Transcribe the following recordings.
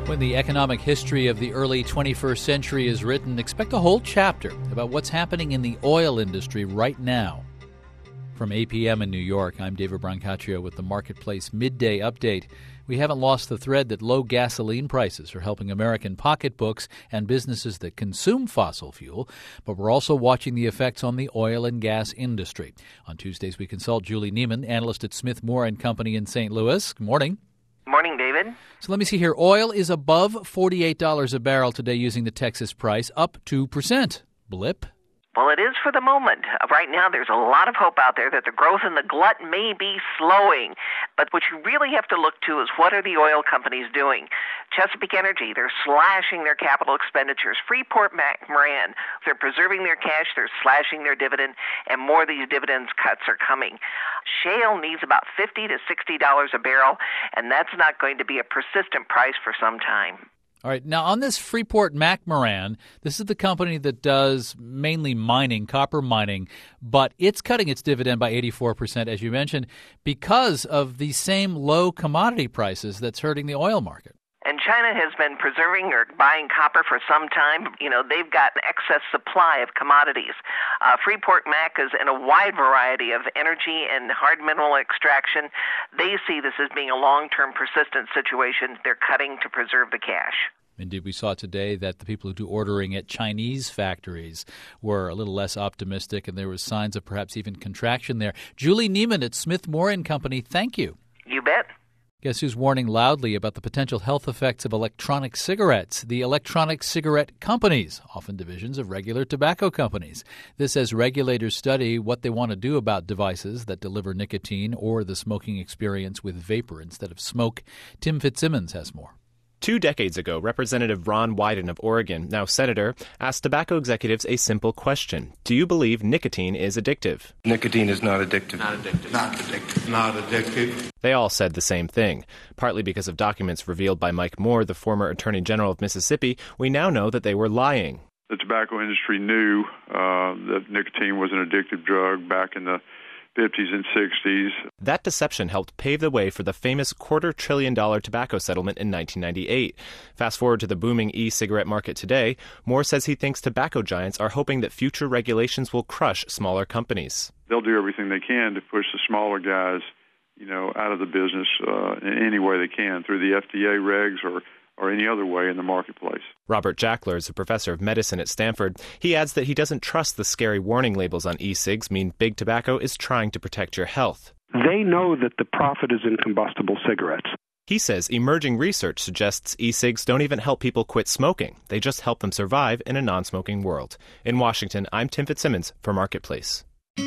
When the economic history of the early 21st century is written, expect a whole chapter about what's happening in the oil industry right now. From APM in New York, I'm David Brancaccio with the Marketplace Midday Update. We haven't lost the thread that low gasoline prices are helping American pocketbooks and businesses that consume fossil fuel, but we're also watching the effects on the oil and gas industry. On Tuesdays, we consult Julie Neiman, analyst at Smith Moore & Company in St. Louis. Good morning. Morning, David. So let me see here. Oil is above $48 a barrel today using the Texas price, up 2%. Blip? Well, it is for the moment. Right now, there's a lot of hope out there that the growth in the glut may be slowing. But what you really have to look to is what are the oil companies doing? Chesapeake Energy, they're slashing their capital expenditures. Freeport-McMoRan, they're preserving their cash, they're slashing their dividend, and more of these dividends cuts are coming. Shale needs about $50 to $60 a barrel, and that's not going to be a persistent price for some time. All right. Now, on this Freeport-McMoRan, this is the company that does mainly mining, copper mining, but it's cutting its dividend by 84%, as you mentioned, because of the same low commodity prices that's hurting the oil market. And China has been preserving or buying copper for some time. You know, they've got an excess supply of commodities. Freeport-Mac is in a wide variety of energy and hard mineral extraction. They see this as being a long-term persistent situation. They're cutting to preserve the cash. Indeed, we saw today that the people who do ordering at Chinese factories were a little less optimistic, and there was signs of perhaps even contraction there. Julie Neiman at Smith Moore & Company, thank you. You bet. Guess who's warning loudly about the potential health effects of electronic cigarettes? The electronic cigarette companies, often divisions of regular tobacco companies. This as regulators study what they want to do about devices that deliver nicotine or the smoking experience with vapor instead of smoke. Tim Fitzsimmons has more. 2 decades ago, Representative Ron Wyden of Oregon, now senator, asked tobacco executives a simple question. Do you believe nicotine is addictive? Nicotine is not addictive. Not addictive. Not addictive. Not addictive. They all said the same thing. Partly because of documents revealed by Mike Moore, the former Attorney General of Mississippi, we now know that they were lying. The tobacco industry knew that nicotine was an addictive drug back in the 50s and 60s. That deception helped pave the way for the famous $250 billion tobacco settlement in 1998. Fast forward to the booming e-cigarette market today, Moore says he thinks tobacco giants are hoping that future regulations will crush smaller companies. They'll do everything they can to push the smaller guys, out of the business in any way they can, through the FDA regs or any other way in the marketplace. Robert Jackler is a professor of medicine at Stanford. He adds that he doesn't trust the scary warning labels on e-cigs mean big tobacco is trying to protect your health. They know that the profit is in combustible cigarettes. He says emerging research suggests e-cigs don't even help people quit smoking. They just help them survive in a non-smoking world. In Washington, I'm Tim Fitzsimmons for Marketplace.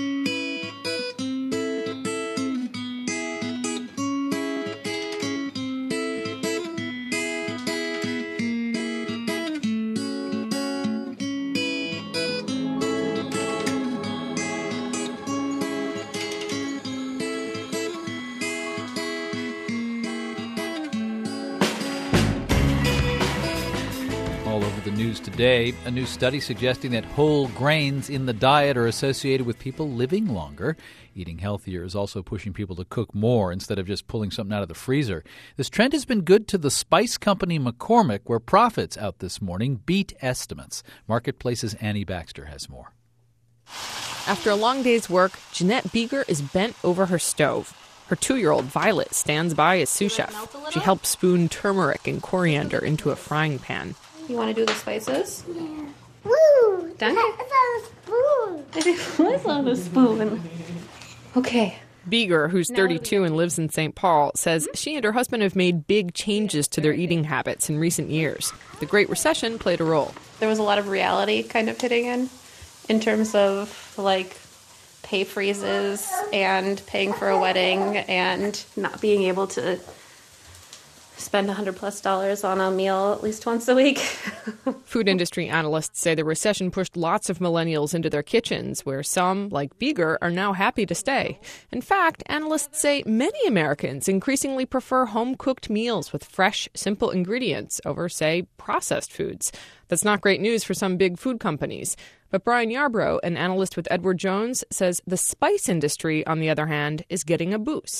All over the news today, a new study suggesting that whole grains in the diet are associated with people living longer. Eating healthier is also pushing people to cook more instead of just pulling something out of the freezer. This trend has been good to the spice company McCormick, where profits out this morning beat estimates. Marketplace's Annie Baxter has more. After a long day's work, Jeanette Beeger is bent over her stove. Her 2-year-old Violet stands by as sous chef. She helps spoon turmeric and coriander into a frying pan. You want to do the spices? Yeah. Woo! Done? It's on a spoon. It was on a spoon. Okay. Beeger, who's 32 and lives in St. Paul, says she and her husband have made big changes to their eating habits in recent years. The Great Recession played a role. There was a lot of reality kind of hitting in terms of, pay freezes and paying for a wedding and not being able to spend $100+ on a meal at least once a week. Food industry analysts say the recession pushed lots of millennials into their kitchens, where some, like Beeger, are now happy to stay. In fact, analysts say many Americans increasingly prefer home-cooked meals with fresh, simple ingredients over, say, processed foods. That's not great news for some big food companies. But Brian Yarbrough, an analyst with Edward Jones, says the spice industry, on the other hand, is getting a boost.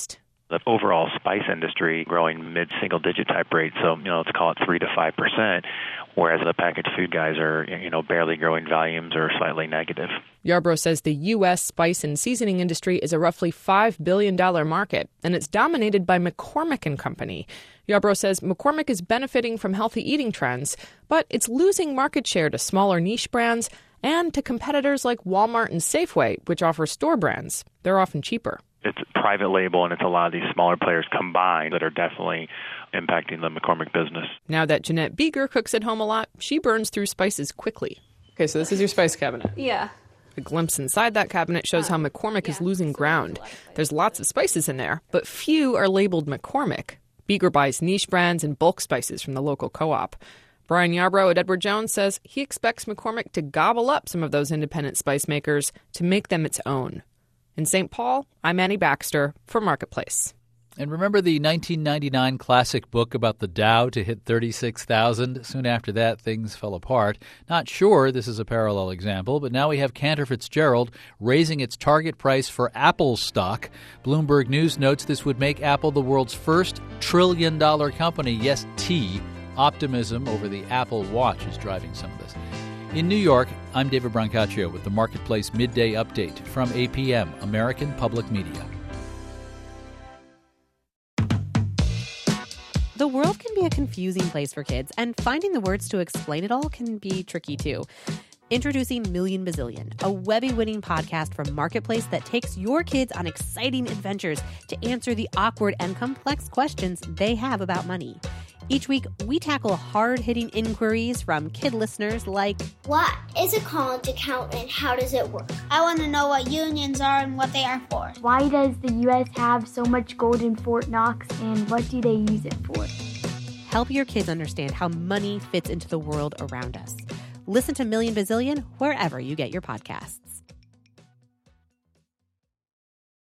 The overall spice industry growing mid-single-digit type rate, so let's call it 3 to 5%, whereas the packaged food guys are barely growing volumes or slightly negative. Yarbrough says the U.S. spice and seasoning industry is a roughly $5 billion market, and it's dominated by McCormick & Company. Yarbrough says McCormick is benefiting from healthy eating trends, but it's losing market share to smaller niche brands and to competitors like Walmart and Safeway, which offer store brands. They're often cheaper. It's private label, and it's a lot of these smaller players combined that are definitely impacting the McCormick business. Now that Jeanette Beeger cooks at home a lot, she burns through spices quickly. Okay, so this is your spice cabinet. Yeah. A glimpse inside that cabinet shows how McCormick is losing ground. There's lots of spices in there, but few are labeled McCormick. Beeger buys niche brands and bulk spices from the local co-op. Brian Yarbrough at Edward Jones says he expects McCormick to gobble up some of those independent spice makers to make them its own. In St. Paul, I'm Annie Baxter for Marketplace. And remember the 1999 classic book about the Dow to hit 36,000? Soon after that, things fell apart. Not sure this is a parallel example, but now we have Cantor Fitzgerald raising its target price for Apple stock. Bloomberg News notes this would make Apple the world's first trillion-dollar company. Yes, T. Optimism over the Apple Watch is driving some of this. In New York, I'm David Brancaccio with the Marketplace Midday Update from APM, American Public Media. The world can be a confusing place for kids, and finding the words to explain it all can be tricky too. Introducing Million Bazillion, a Webby-winning podcast from Marketplace that takes your kids on exciting adventures to answer the awkward and complex questions they have about money. Each week, we tackle hard-hitting inquiries from kid listeners like, what is a college account and how does it work? I want to know what unions are and what they are for. Why does the U.S. have so much gold in Fort Knox and what do they use it for? Help your kids understand how money fits into the world around us. Listen to Million Bazillion wherever you get your podcasts.